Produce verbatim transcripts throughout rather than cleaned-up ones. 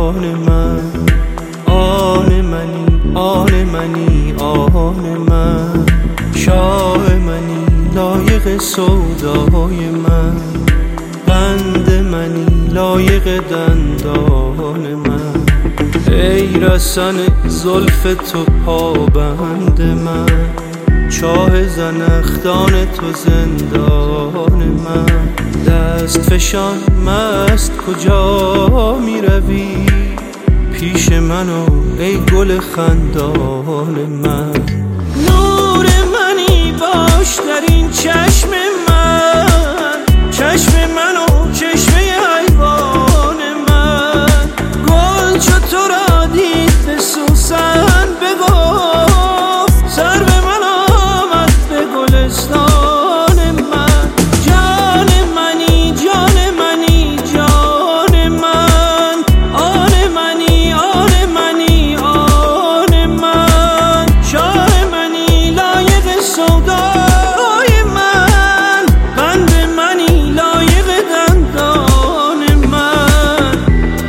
آن من، آن منی، آن منی، آن من، شاه منی، لایق سودای من، بند منی، لایق دندان من، ای رسن زلف تو پابند من، چاه زنخدان تو زندان من، دست فشان مست کجا می روی، پیش منو ای گل خندان من، نور منی باش در این چشم من، چشم منو چشمه حیوان من، گل چو تو را دید به سوسن بگفت، سر به من آمد به گلستان من، جان منی، جان منی، جان من، آن منی، آن منی، آن من، شاه منی، لایق سودای من، بند منی، لایق دندان من.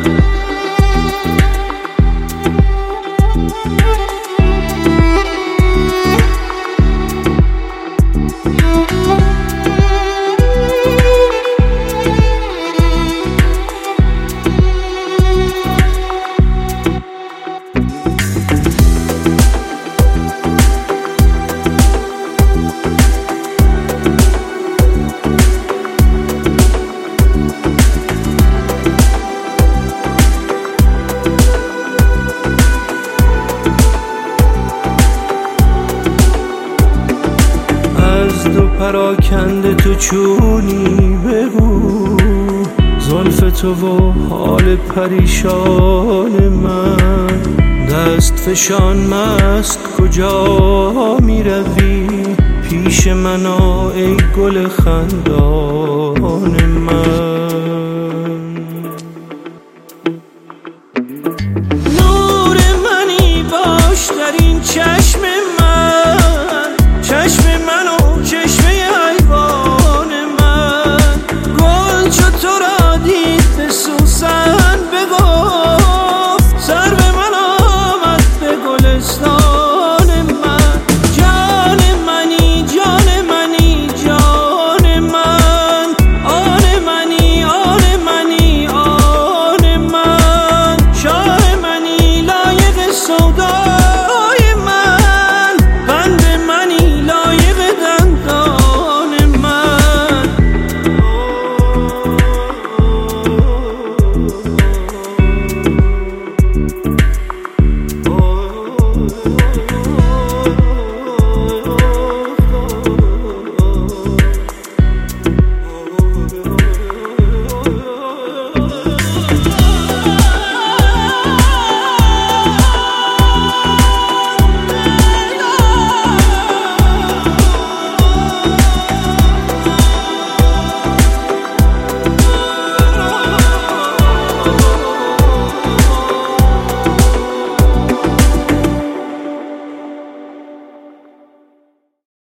از دو پراکنده تو چونی بگو، زلف تو و حال پریشان من، دست فشان مست کجا می روی، پیش من آ ای گل خندان من.